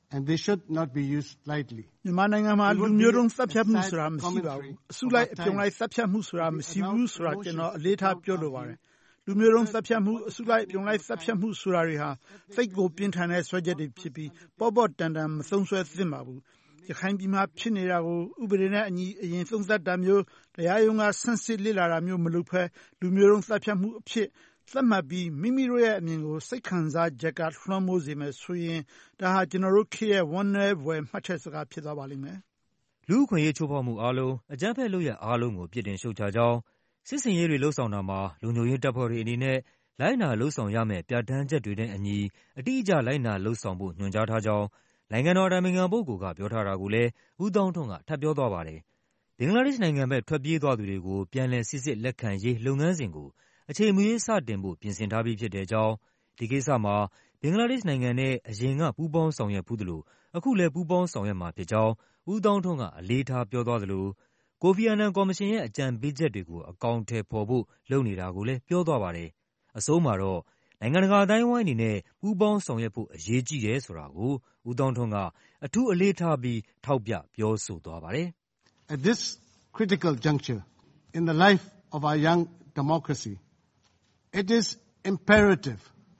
and they should not be used lightly. မြန်မာနိုင်ငံမှာလူမျိုးတုံးသတ်ဖြတ်မှုဆိုတာမရှိပါဘူး။အစုလိုက်အပြုံလိုက်သတ်ဖြတ်မှုဆိုတာမရှိဘူးဆိုတာကျွန်တော်အလေးထားပြောလိုပါတယ်။လူမျိုးတုံးသတ်ဖြတ်မှုအစုလိုက်အပြုံလိုက်သတ်ဖြတ်မှုဆိုတာတွေဟာစိတ်ကိုပြင်းထန်တဲ့ဆွဲချက်တွေဖြစ်ပြီးပေါ့ပေါ့တန်တန်မဆုံးဆွဲသင့်ပါဘူး။ရခိုင်ပြည်မှာဖြစ်နေတာကိုဥပဒေနဲ့အညီအရင်သုံးသပ်တာမျိုးတရားရုံးကဆန်းစစ်လေ့လာတာမျိုးမလုပ်ဘဲလူမျိုးတုံးသတ်ဖြတ်မှုအဖြစ်သတ်မှတ်ပြီးမိမိတို့ရဲ့အမြင်ကိုစိတ်ခံစားချက်ကလွှမ်းမိုးစေမယ်ဆိုရင်ဒါဟာကျွန်တော်တို့ခေတ်ရဲ့ဝမ်းနည်းဖွယ်မှတ်ချက်စကားဖြစ်သွားပါလိမ့်မယ်။လူ့အခွင့်အရေးချိုးဖောက်မှုအားလုံးအကြမ်းဖက်လုပ်ရပ်အားလုံးကိုပြစ်တင်ရှုတ်ချကြောင်းစစ်ဆင်ရေးတွေလှုပ်ဆောင်တာမှာလုံခြုံရေးတပ်ဖွဲ့တွေအနေနဲ့လိုက်နာလှုပ်ဆောင်ရမယ့်ပြဋ္ဌာန်းချက်တွေနဲ့အညီအတိအကျလိုက်နာလှုပ်ဆောင်ဖို့ညွှန်ကြားထားကြောင်းနိုင်ငံတော်အတိုင်ပင်ခံပုဂ္ဂိုလ်ကပြောထားတာကိုလည်းဦးသောင်းထွန်းကထပ်ပြောသွားပါတယ်။ဘင်္ဂလားဒေ့ရှ်နိုင်ငံဘက်ထွက်ပြေးသွားသူတွေကိုပြန်လည်စိစစ်လက်ခံရေးလုပ်ငန်းစဉ်ကိုအချိန်မရွေးစတင်ဖို့ပြင်ဆင်ထားပြီးဖြစ်တဲ့အကြောင်းဒီကိစ္စမှာဘင်္ဂလားဒေ့ရှ်နိုင်ငံနဲ့အရင်ကပူးပေါင်းဆောင်ရွက်ဖူးသလိုအခုလည်းပူးပေါင်းဆောင်ရွက်မှာဖြစ်ကြောင်းဦးသောင်းထွန်းကအလေးထားပြောသွားသလိုကိုဖီအာနန်ကော်မရှင်ရဲ့အကြံပေးချက်တွေကိုအကောင်အထည်ဖော်ဖို့လုပ်နေတာကိုလည်းပြောသွားပါတယ်။အဆုံးမှာတော့နိုင်ငံတကာအတိုင်းအဝိုင်းအနေနဲ့ပူးပေါင်းဆောင်ရွက်ဖို့အရေးကြီးတယ်ဆိုတာကိုဦးသောင်းထွန်းကအထူးအလေးထားပြီးထောက်ပြပြောဆိုသွားပါတယ်။ At this critical juncture in the life of our young democracy, it is imperative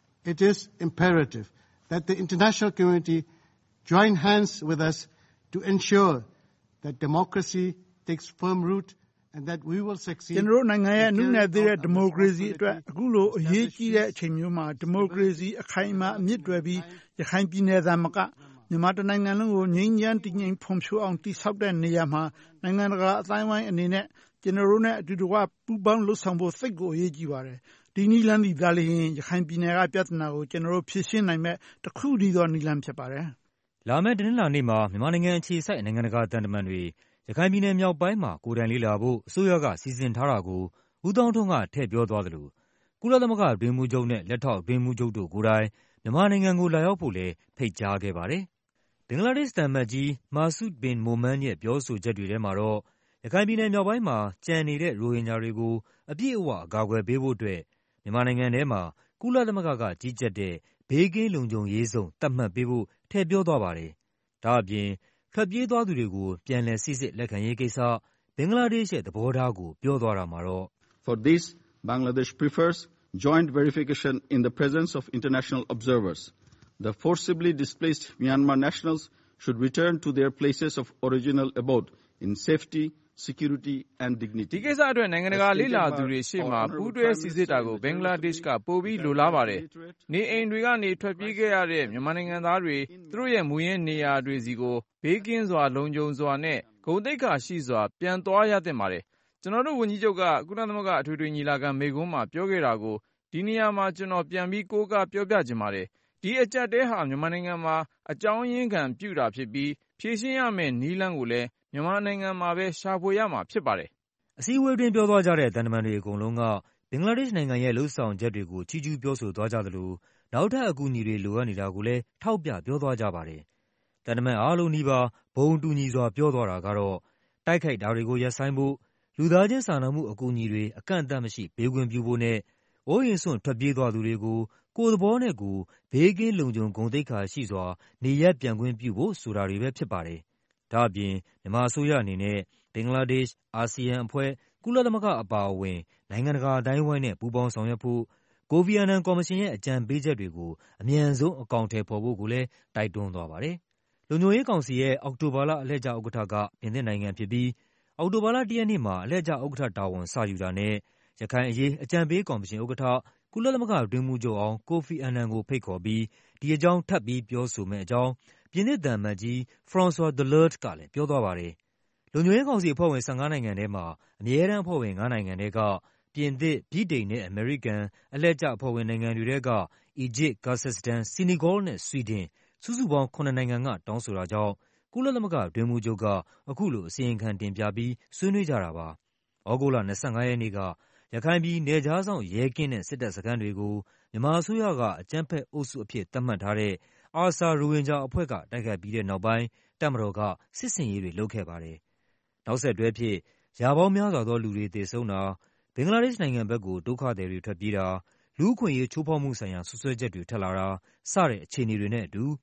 that the international community join hands with us to ensure that democracy takes firm root and that we will succeed. ကျွန်တော်တို့နိုင်ငံရဲ့နုနယ်သေးတဲ့ဒီမိုကရေစီအတွက်အခုလိုအရေးကြီးတဲ့အချိန်မျိုးမှာဒီမိုကရေစီအခိုင်အမာအမြင့်တွယ်ပြီးရခိုင်ပြည်နယ်သာမကမြန်မာတိုင်းနိုင်ငံလုံးကိုငြိမ်းချမ်းတည်ငြိမ်ဖွံ့ဖြိုးအောင်တည်ဆောက်တဲ့နေရာမှာနိုင်ငံတကာအတိုင်းအဝိုင်းအနေနဲ့ကျွန်တော်တို့နဲ့အတူတကွပူးပေါင်းလှုပ်ဆောင်ဖို့စိတ်ကိုအရေးကြီးပါတယ်။ဒီနည်းလမ်းဒီသားလျင်ရခိုင်ပြည်နယ်ကပြဿနာကိုကျွန်တော်တို့ဖြေရှင်းနိုင်မဲ့တစ်ခုတည်းသောနည်းလမ်းဖြစ်ပါတယ်။လာမယ့်တနင်္လာနေ့မှာမြန်မာနိုင်ငံအခြေစိုက်နိုင်ငံတကာသံတမန်တွေရခိုင်ပြည်နယ်မြောက်ပိုင်းမှာကိုယ်တိုင်လေ့လာဖို့အစိုးရကစီစဉ်ထားတာကိုဦးသောင်းထွန်းကထည့်ပြောသွားသလိုကုလသမဂ္ဂအတွင်းရေးမှူးချုပ်နဲ့လက်ထောက်အတွင်းရေးမှူးချုပ်တို့ကိုယ်တိုင်မြန်မာနိုင်ငံကိုလာရောက်ဖို့လည်းဖိတ်ကြားခဲ့ပါတယ်။ဘင်္ဂလားဒေ့ရှ်သံအမတ်ကြီးမာဆုဘင်မိုမန်းရဲ့ပြောဆိုချက်တွေထဲမှာတော့ရခိုင်ပြည်နယ်မြောက်ပိုင်းမှာကျန်နေတဲ့ရိုဟင်ဂျာတွေကိုအပြည့်အဝအကာအကွယ်ပေးဖို့အတွက်မြန်မာနိုင်ငံထဲမှာကုလသမဂ္ဂကကြီးကြပ်တဲ့ဘေးကင်းလုံခြုံရေးဇုံသတ်မှတ်ပေးဖို့ထည့်ပြောသွားပါတယ်။ဒါ့အပြင်ထွက်ပြေးသွားသူတွေကိုပြန်လည်စိစစ်လက်ခံရေးကိစ္စဘင်္ဂလားဒေ့ရှ်ရဲ့သဘောထားကိုပြောသွားတာမှာတော့ For this, Bangladesh prefers joint verification in the presence of international observers. The forcibly displaced Myanmar nationals should return to their places of original abode in safety, security and dignity. ဒီကိစ္စအတွက်နိုင်ငံတကာလေ့လာသူတွေရှေ့မှာပူးတွဲစီစစ်တာကိုဘင်္ဂလားဒေ့ရှ်ကပိုပြီးလိုလားပါတယ်။နေအိမ်တွေကနေထွက်ပြေးခဲ့ရတဲ့မြန်မာနိုင်ငံသားတွေသူတို့ရဲ့မူရင်းနေရာတွေစီကိုဘေးကင်းစွာလုံခြုံစွာနဲ့ဂုဏ်သိက္ခာရှိစွာပြန်သွားရသင့်ပါတယ်။ကျွန်တော်တို့ဝန်ကြီးချုပ်ကကုလသမဂ္ဂအထွေထွေညီလာခံမိန့်ခွန်းမှာပြောခဲ့တာကိုဒီနေရာမှာကျွန်တော်ပြန်ပြီးကိုးကားပြောပြချင်ပါတယ်။ဒီအကြက်တဲဟာမြန်မာနိုင်ငံမှာအကြောင်းရင်းခံပြုတာဖြစ်ပြီးဖြေရှင်းရမယ့်နည်းလမ်းကိုလည်းမြန်မာနိုင်ငံမှာပဲရှာဖွေရမှာဖြစ်ပါတယ်။အစည်းအဝေးတွင်ပြောသွားကြတဲ့သံတမန်တွေအကုန်လုံးကဘင်္ဂလားဒေ့ရှ်နိုင်ငံရဲ့လှုပ်ဆောင်ချက်တွေကိုချီးကျူးပြောဆိုသွားကြသလိုနောက်ထပ်အကူအညီတွေလိုအပ်နေတာကိုလည်းထောက်ပြပြောသွားကြပါတယ်။သံတမန်အားလုံးနီးပါးဘုံတူညီစွာပြောသွားတာကတော့တိုက်ခိုက်တာတွေကိုရပ်ဆိုင်းဖို့လူသားချင်းစာနာမှုအကူအညီတွေအကန့်အသတ်မရှိပေးခွင့်ပြုဖို့နဲ့အိုးအိမ်စွန့်ထွက်ပြေးသွားသူတွေကိုကိုယ်သဘောနဲ့ကိုယ်ဘေးကင်းလုံခြုံဂုဏ်သိက္ခာရှိစွာနေရပ်ပြန်ခွင့်ပြုဖို့ဆိုတာတွေပဲဖြစ်ပါတယ်။ဒါ့အပြင်မြန်မာအစိုးရအနေနဲ့ဘင်္ဂလားဒေ့ရှ်၊အာဆီယံအဖွဲ့၊ကုလသမဂ္ဂအပါအဝင်နိုင်ငံတကာအတိုင်းအဝိုင်းနဲ့ပူးပေါင်းဆောင်ရွက်ဖို့ကိုဖီအာနန်ကော်မရှင်ရဲ့အကြံပေးချက်တွေကိုအမြန်ဆုံးအကောင်အထည်ဖော်ဖို့ကိုလည်းတိုက်တွန်းသွားပါတယ်။လုံခြုံရေးကောင်စီရဲ့အောက်တိုဘာလအလှည့်ကျဥက္ကဋ္ဌကပြင်သစ်နိုင်ငံဖြစ်ပြီးအောက်တိုဘာလ 1 ရက်နေ့မှာအလှည့်ကျဥက္ကဋ္ဌတာဝန်စယူတာနဲ့ရခိုင်အရေးအကြံပေးကော်မရှင်ဥက္ကဋ္ဌကုလသမဂ္ဂအတွင်းရေးမှူးချုပ်အောင်ကိုဖီအာနန်ကိုဖိတ်ခေါ်ပြီးဒီအကြောင်းထပ်ပြီးပြောဆိုမယ့်အကြောင်းပြင်သစ်သံအမတ်ကြီး François Delergt ကလည်းပြောသွားပါတယ်။လုံခြုံရေးကောင်စီအဖွဲ့ဝင်15နိုင်ငံထဲမှာအမြဲတမ်းအဖွဲ့ဝင်9နိုင်ငံထဲကပြင်သစ်၊ဗြိတိန်နဲ့အမေရိကန်အလှည့်ကျအဖွဲ့ဝင်နိုင်ငံတွေထဲကအီဂျစ်၊ကာဇက်စတန်၊ဆီနီဂေါနဲ့ဆွီဒင်စုစုပေါင်း9နိုင်ငံကတောင်းဆိုတာကြောင့်ကုလသမဂ္ဂအတွင်းရေးမှူးချုပ်ကအခုလိုအစီရင်ခံတင်ပြပြီးဆွေးနွေးကြတာပါ။ဩဂုတ်လ25ရက်နေ့ကရခိုင်ပြည်နယ်ခြားစောင့်ရဲကင်းတဲ့စစ်တပ်စခန်းတွေကိုမြန်မာအစိုးရကအကြမ်းဖက်အုပ်စုအဖြစ်သတ်မှတ်ထားတဲ့ARSA ရိုဟင်ဂျာအဖွဲ့ကတိုက်ခိုက်ပြီးတဲ့နောက်ပိုင်းတပ်မတော်ကစစ်ဆင်ရေးတွေလုပ်ခဲ့ပါတယ်။နောက်ဆက်တွဲအဖြစ်ရာပေါင်းများစွာသောလူတွေသေဆုံးတာဘင်္ဂလားဒေ့ရှ်နိုင်ငံဘက်ကိုဒုက္ခသည်တွေထွက်ပြေးတာလူ့အခွင့်အရေးချိုးဖောက်မှုဆိုင်ရာစွပ်စွဲချက်တွေထွက်လာတာစတဲ့အခြေအနေတွေနဲ့အတူ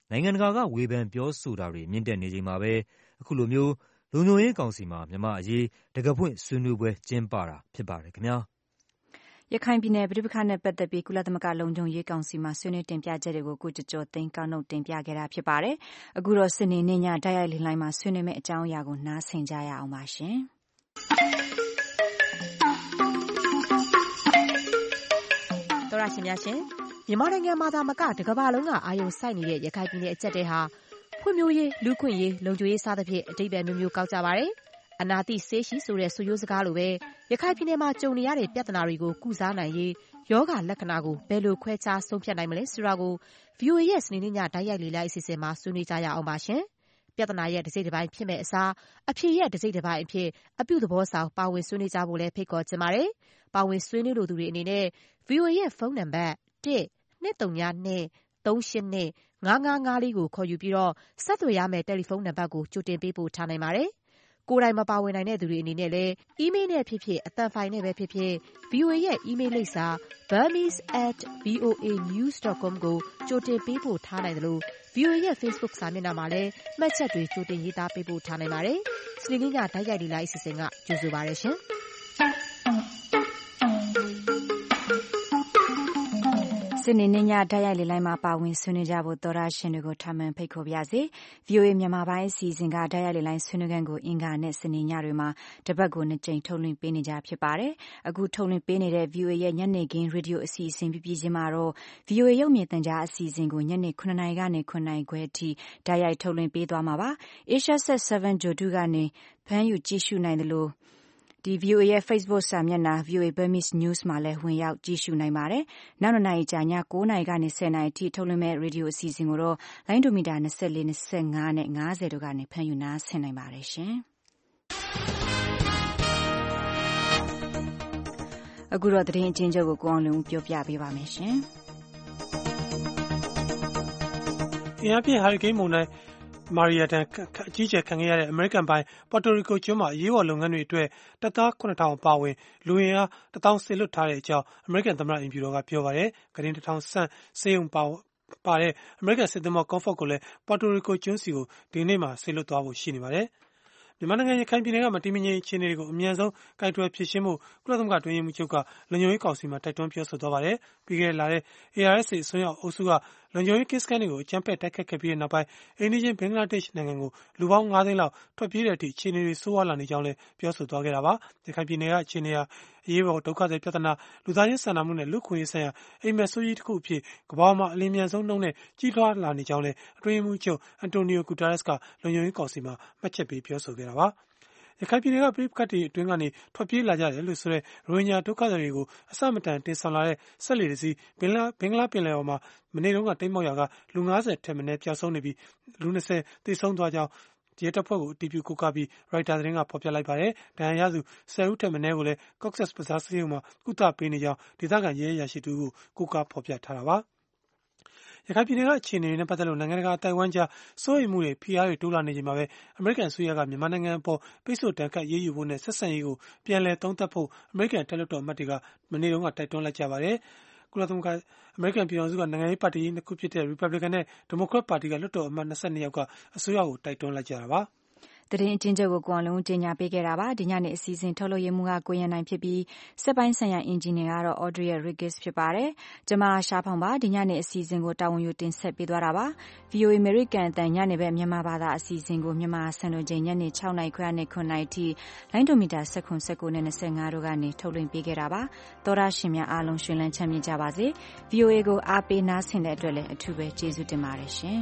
နိုင်ငံတကာကဝေဖန်ပြောဆိုတာတွေမြင့်တက်နေချိန်မှာပဲအခုလိုမျိုးလုံခြုံရေးကောင်စီမှာမြန်မာအရေးတံခါးဖွင့်ဆွေးနွေးပွဲကျင်းပတာဖြစ်ပါတယ်ခင်ဗျာရခိုင်ပြည်နယ်ပြည်ပခါနဲ့ပတ်သက်ပြီးကုလသမဂ္ဂလုံခြုံရေးကောင်စီမှာဆွေးနွေးတင်ပြချက်တွေကိုကိုကျော်သိန်းကောက်နှုတ်တင်ပြခဲ့တာဖြစ်ပါတယ်။အခုတော့စနေနေ့ညတိုက်ရိုက်လိုင်းမှာဆွေးနွေးမယ့်အကြောင်းအရာကိုနားဆင်ကြရအောင်ပါရှင်။တော်ရရှင်များရှင်မြန်မာနိုင်ငံမှာသာမကတကမ္ဘာလုံးကအာရုံစိုက်နေတဲ့ရခိုင်ပြည်နယ်အကျပ်တဲဟာဖွံ့ဖြိုးရေးလူခွင့်ရေးလုံခြုံရေးစသဖြင့်အတိတ်ပဲမျိုးမျိုးကောက်ကြပါတယ်။အနာတိဆေးရှိဆိုတဲ့ဆိုရိုးစကားလိုပဲရခိုင်ပြည်နယ်မှာကြုံနေရတဲ့ပြဿနာတွေကိုကုစားနိုင်ရေးယောဂလက္ခဏာကိုဘယ်လိုခွဲခြားဆုံးဖြတ်နိုင်မလဲဆိုတာကို VOA ရဲ့စနေနေ့ညတိုက်ရိုက်လေ့လာအစီအစဉ်မှာဆွေးနွေးကြရအောင်ပါရှင်။ပြဿနာရဲ့တစ်စိတ်တစ်ပိုင်းဖြစ်မဲ့အစားအဖြေရဲ့တစ်စိတ်တစ်ပိုင်းအဖြစ်အပြုသဘောဆောင်ပါဝင်ဆွေးနွေးကြဖို့လည်းဖိတ်ခေါ်ချင်ပါတယ်။ပါဝင်ဆွေးနွေးလိုသူတွေအနေနဲ့ VOA ရဲ့ဖုန်းနံပါတ် 1-232-382-5554 ကိုခေါ်ယူပြီးတော့ဆက်သွယ်ရမယ့်တယ်လီဖုန်းနံပါတ်ကိုကြိုတင်ပေးပို့ထားနိုင်ပါတယ်။ကိုယ်တိုင်မပါဝင်နိုင်တဲ့သူတွေအနေနဲ့လည်းအီးမေးလ်နဲ့ဖြစ်ဖြစ်အသံဖိုင်နဲ့ပဲဖြစ်ဖြစ် VOA ရဲ့အီးမေးလ်လိပ်စာ burmese@voanews.com ကိုကြိုတင်ပေးပို့ထားနိုင်တယ်လို့ VOA ရဲ့ Facebook စာမျက်နှာမှာလည်းမှတ်ချက်တွေကြိုတင်ရေးသားပေးပို့ထားနိုင်ပါတယ်။စနေနေ့ညတိုက်ရိုက်လေ့လာအစီအစဉ်ကကြိုဆိုပါရရှင်။စနေနေ့ညတိုက်ရိုက်လေလိုင်းမှာပါဝင်ဆွေးနွေးကြဖို့သောရရှင်တွေကိုထပ်မံဖိတ်ခေါ်ပါရစေ။ VOA မြန်မာပိုင်းအစီအစဉ်ကတိုက်ရိုက်လေလိုင်းဆွေးနွေးခန်းကိုအင်္ဂါနဲ့စနေညတွေမှာတပတ်ကို2ကြိမ်ထုတ်လွှင့်ပေးနေကြဖြစ်ပါတယ်။အခုထုတ်လွှင့်ပေးနေတဲ့ VOA ရဲ့ညနေခင်းရေဒီယိုအစီအစဉ်ပြပြချင်းမှာတော့ VOA ရုပ်မြင်သံကြားအစီအစဉ်ကိုညနေ9:00 နာရီကနေ9:00 နာရီခွဲအထိတိုက်ရိုက်ထုတ်လွှင့်ပေးသွားမှာပါ။ Asia Set 7 Jodu ကနေဖမ်းယူကြည့်ရှုနိုင်တယ်လို့ဒီ VOA ရဲ့ Facebook စာမျက်နှာ VOA Burmese News မှာလည်းဝင်ရောက်ကြည့်ရှုနိုင်ပါတယ်။နောက်2နာရီကြာည9:00 နာရီကနေ10:00 နာရီအထိထုတ်လွှင့်မဲ့ရေဒီယိုအစီအစဉ်ကိုတော့လိုင်းဒိုမီတာ24 25နဲ့50တို့ကနေဖမ်းယူနားဆင်နိုင်ပါတယ်ရှင်။အခုတော့သတင်းအချင်းချုပ်ကိုကိုအောင်လွင်ဦးပြောပြပေးပါမယ်ရှင်။အင်အားပြင်းဟာရီကိန်းမုန်တိုင်းမာရီယာတန်အကြီးကျယ်ခံခဲ့ရတဲ့အမေရိကန်ပိုင်းပေါ်တိုရီကိုကျွန်းမှာအရေးပေါ်လုပ်ငန်းတွေအတွက်တပ်သား 9,000 အပါအဝင်လူအင်အား 1,000 စေလွှတ်ထားတဲ့အကြောင်းအမေရိကန်သမ္မတအိမ်ဖြူတော်ကပြောပါတယ်။ဂရင်း 1,000 ဆန့်စေယုံပါတဲ့အမေရိကန်စစ်သင်္ဘော Comfort ကိုလည်းပေါ်တိုရီကိုကျွန်းစီကိုဒီနေ့မှာစေလွှတ်သွားဖို့ရှိနေပါတယ်။မြန်မာနိုင်ငံရခိုင်ပြည်နယ်ကမတည်မငြိမ်အခြေအနေတွေကိုအမြန်ဆုံးကိုင်တွယ်ဖြေရှင်းဖို့ကုလသမဂ္ဂတွင်းရေးမှူးချုပ်ကလုံခြုံရေးကောင်စီမှာတိုက်တွန်းပြောဆိုသွားပါတယ်။ပြီးခဲ့တဲ့လထဲ ARSA အစွန်းရောက်အုပ်စုကလုံခြုံရေးကင်းစခန်းတွေကိုအကြမ်းဖက်တိုက်ခတ်ခဲ့ပြီးနောက်ပိုင်းအိန္ဒိယဘင်္ဂလားဒေ့ရှ်နိုင်ငံကိုလူပေါင်း 5 သိန်းလောက်ထွက်ပြေးတဲ့အထိအခြေအနေတွေဆိုးဝါးလာနေကြောင်းလည်းပြောဆိုသွားခဲ့တာပါ။ရခိုင်ပြည်နယ်ကအခြေအနေဟာအရေးပေါ်ဒုက္ခသည်ပြဿနာလူသားချင်းစာနာမှုနဲ့လူ့ခွင့်ရေးဆိုင်ရာအိမ်မက်ဆိုးကြီးတစ်ခုအဖြစ်ကမ္ဘာမှာအလင်းမြန်ဆုံးနှုန်းနဲ့ကြီးထွားလာနေကြောင်းလည်းအတွင်းရေးမှူးချုပ်အန်တိုနီယိုဂူတာရက်စ်ကလုံခြုံရေးကောင်စီမှာမှတ်ချက်ပေးပြောဆိုခဲ့တာပါ။ရခိုင်ပြည်နယ်ကပြည်ပခတ်တွေအတွင်းကနေထွက်ပြေးလာကြတယ်လို့ဆိုတဲ့ရိုဟင်ဂျာဒုက္ခသည်တွေကိုအစမတန်တင်ဆောင်လာတဲ့ဆက်လေတစ်စီးဘင်္ဂလားပင်လယ်အော်မှာမနေ့တုန်းကတိမ်းမှောက်ရာကလူ90ထက်မနည်းပျောက်ဆုံးနေပြီးလူ20သေဆုံးသွားကြောင်းရဲတပ်ဖွဲ့ကိုအတည်ပြုကိုးကားပြီးရိုက်တာသတင်းကဖော်ပြလိုက်ပါတယ်။ဒဏ်ရာရသူ10ဦးထက်မနည်းကိုလည်း Cox's Bazar ဆေးရုံမှာကုသပေးနေကြောင်းဒေသခံရဲအရာရှိတူကိုကိုးကားဖော်ပြထားတာပါ။ရခိုင်ပြည်နယ်ကအခြေအနေတွေနဲ့ပတ်သက်လို့နိုင်ငံတကာအတိုင်းဝိုင်းကြားစိုးရိမ်မှုတွေဖိအားတွေတိုးလာနေချိန်မှာပဲအမေရိကန်အစိုးရကမြန်မာနိုင်ငံအပေါ်ပိတ်ဆို့တန်ခတ်ရေးယူဖို့နဲ့ဆက်ဆံရေးကိုပြန်လည်သုံးသပ်ဖို့အမေရိကန်တက်လွှတ်တော်အမတ်တွေကမနေ့တုန်းကတိုက်တွန်းလိုက်ကြပါတယ်။ကုလသမဂ္ဂအမေရိကန်ပြည်ထောင်စုကနိုင်ငံရေးပါတီကြီးနှစ်ခုဖြစ်တဲ့ Republican နဲ့ Democrat ပါတီကလွှတ်တော်အမတ်22ယောက်ကအစိုးရကိုတိုက်တွန်းလိုက်ကြတာပါ။သတင်းအချင်းချုပ်ကိုကိုအောင်လုံးတင်ညာပေးခဲ့တာပါဒီညနေအစီအစဉ်ထုတ်လို့ရမှုကကိုရန်နိုင်ဖြစ်ပြီးစက်ပိုင်းဆိုင်ရာအင်ဂျင်နီယာကတော့ Audrey Riggis ဖြစ်ပါတယ်ကျွန်မရှားဖောင်ပါဒီညနေအစီအစဉ်ကိုတာဝန်ယူတင်ဆက်ပေးသွားတာပါ VOA American အတန်ညနေပဲမြန်မာဘာသာအစီအစဉ်ကိုမြန်မာစံတော်ချိန်ညနေ6နာရီခွဲနဲ့9နာရီထိလိုင်းဒိုမီတာ19နဲ့25တို့ကနေထုတ်လွှင့်ပေးခဲ့တာပါသောရရှင်များအားလုံးရှင်လန်းချမ်းမြေ့ကြပါစေ VOA ကိုအားပေးနားဆင်တဲ့အတွက်လည်းအထူးပဲကျေးဇူးတင်ပါတယ်ရှင်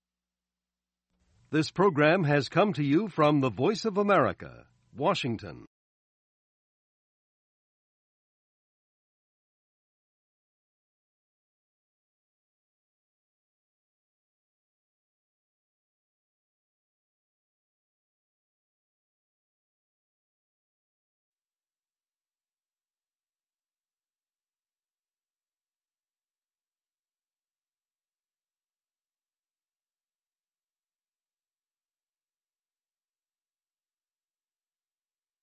This program has come to you from the Voice of America, Washington.